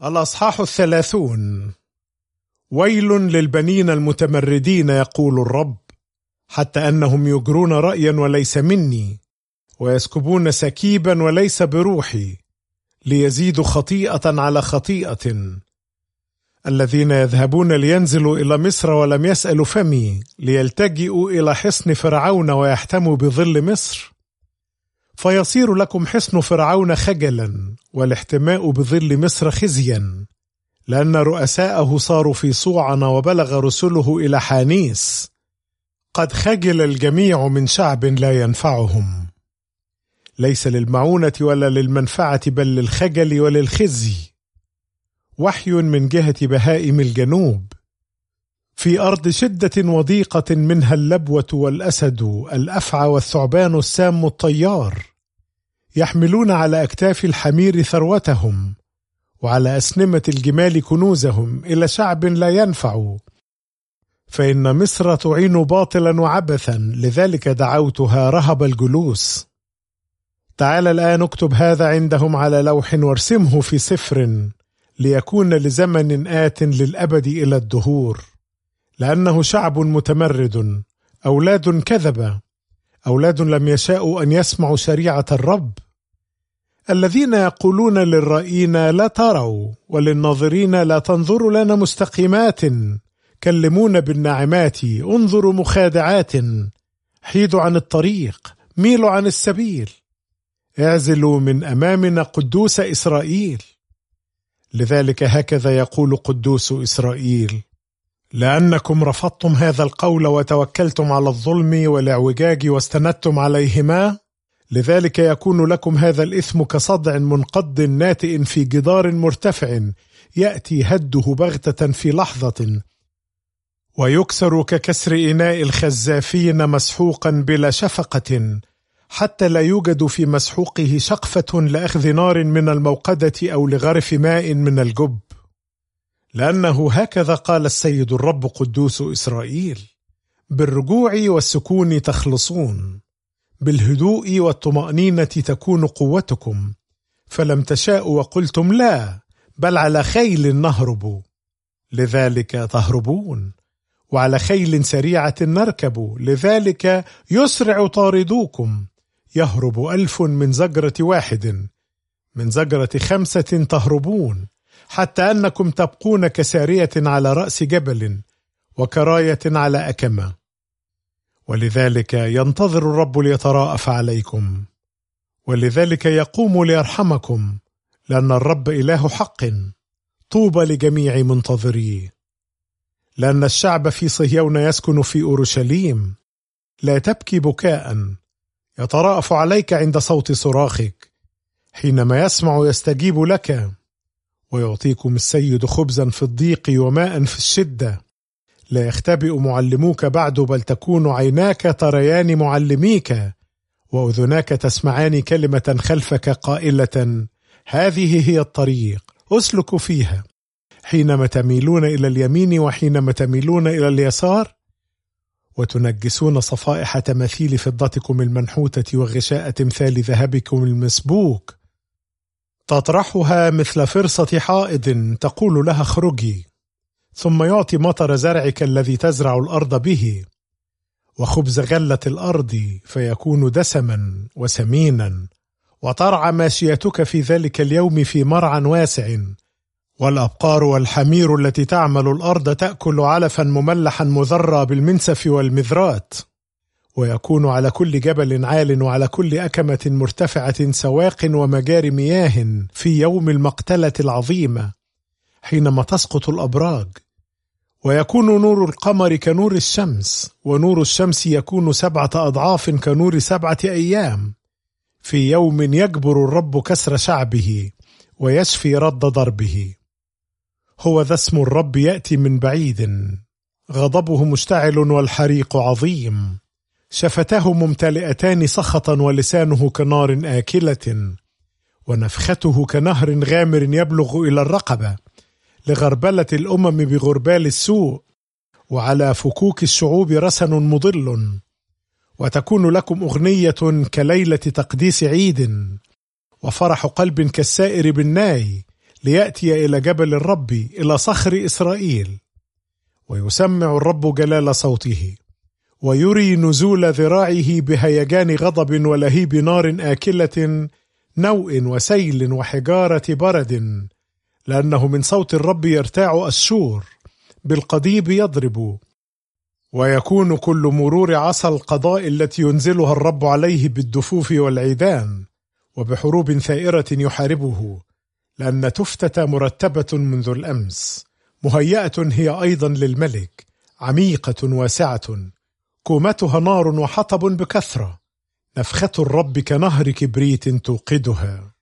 الأصحاح 30. ويل للبنين المتمردين يقول الرب، حتى أنهم يجرون رأيا وليس مني، ويسكبون سكيبا وليس بروحي، ليزيدوا خطيئة على خطيئة. الذين يذهبون لينزلوا إلى مصر ولم يسألوا فمي، ليلتجئوا إلى حصن فرعون ويحتموا بظل مصر. فيصير لكم حصن فرعون خجلا، والاحتماء بظل مصر خزيا، لأن رؤساءه صاروا في صوعن وبلغ رسله إلى حانيس. قد خجل الجميع من شعب لا ينفعهم، ليس للمعونة ولا للمنفعة بل للخجل وللخزي. وحي من جهة بهائم الجنوب، في أرض شدة وضيقة منها اللبوة والأسد الأفعى والثعبان السام الطيار، يحملون على أكتاف الحمير ثروتهم، وعلى أسنمة الجمال كنوزهم، إلى شعب لا ينفع. فإن مصر تعين باطلا وعبثا، لذلك دعوتها رهب الجلوس. تعال الآن اكتب هذا عندهم على لوح وارسمه في سفر، ليكون لزمن آت للأبد إلى الدهور. لأنه شعب متمرد، أولاد كذبة، أولاد لم يشاءوا أن يسمعوا شريعة الرب. الذين يقولون للرائين لا تروا، وللناظرين لا تنظروا لنا مستقيمات، كلمون بالناعمات، انظروا مخادعات. حيدوا عن الطريق، ميلوا عن السبيل، اعزلوا من أمامنا قدوس إسرائيل. لذلك هكذا يقول قدوس إسرائيل: لأنكم رفضتم هذا القول وتوكلتم على الظلم والاعوجاج واستندتم عليهما، لذلك يكون لكم هذا الإثم كصدع منقض ناتئ في جدار مرتفع، يأتي هده بغتة في لحظة، ويكسر ككسر إناء الخزافين مسحوقا بلا شفقة، حتى لا يوجد في مسحوقه شقفة لأخذ نار من الموقدة أو لغرف ماء من الجب. لأنه هكذا قال السيد الرب قدوس إسرائيل: بالرجوع والسكون تخلصون، بالهدوء والطمأنينة تكون قوتكم. فلم تشاءوا وقلتم لا، بل على خيل نهرب، لذلك تهربون، وعلى خيل سريعة نركب، لذلك يسرع طاردوكم. يهرب 1000 من زجرة واحد، من زجرة 5 تهربون، حتى أنكم تبقون كسارية على رأس جبل، وكراية على أكمة. ولذلك ينتظر الرب ليتراءف عليكم، ولذلك يقوم ليرحمكم، لأن الرب إله حق. طوبى لجميع منتظريه. لأن الشعب في صهيون يسكن في أورشليم. لا تبكي بكاء، يتراءف عليك عند صوت صراخك. حينما يسمع يستجيب لك، ويعطيكم السيد خبزا في الضيق وماء في الشدة. لا يختبئ معلموك بعد، بل تكون عيناك تريان معلميك، وأذناك تسمعان كلمة خلفك قائلة: هذه هي الطريق، أسلك فيها. حينما تميلون إلى اليمين وحينما تميلون إلى اليسار، وتنجسون صفائح تماثيل فضتكم المنحوتة وغشاء تمثال ذهبكم المسبوك، تطرحها مثل فرصة حائض، تقول لها اخرجي. ثم يعطي مطر زرعك الذي تزرع الأرض به، وخبز غلة الأرض، فيكون دسما وسمينا. وترعى ماشيتك في ذلك اليوم في مرعى واسع، والأبقار والحمير التي تعمل الأرض تأكل علفا مملحا مذرى بالمنسف والمذرات. ويكون على كل جبل عال وعلى كل أكمة مرتفعة سواق ومجاري مياه في يوم المقتلة العظيمة، حينما تسقط الأبراج. ويكون نور القمر كنور الشمس، ونور الشمس يكون 7 أضعاف كنور 7 أيام، في يوم يجبر الرب كسر شعبه، ويشفي رد ضربه. هو ذا اسم الرب يأتي من بعيد، غضبه مشتعل والحريق عظيم. شفتاه ممتلئتان سخطا، ولسانه كنار آكلة، ونفخته كنهر غامر يبلغ إلى الرقبة، لغربلة الأمم بغربال السوء، وعلى فكوك الشعوب رسن مضل. وتكون لكم أغنية كليلة تقديس عيد، وفرح قلب كالسائر بالناي، ليأتي إلى جبل الرب، إلى صخر إسرائيل. ويسمع الرب جلال صوته، ويري نزول ذراعه بهيجان غضب ولهيب نار آكلة، نوء وسيل وحجارة برد، لأنه من صوت الرب يرتاع أشور، بالقضيب يضرب. ويكون كل مرور عصا القضاء التي ينزلها الرب عليه بالدفوف والعيدان، وبحروب ثائرة يحاربه، لأن تفتة مرتبة منذ الأمس، مهيئة هي أيضا للملك، عميقة واسعة، كومتها نار وحطب بكثرة، نفخة الرب كنهر كبريت توقدها.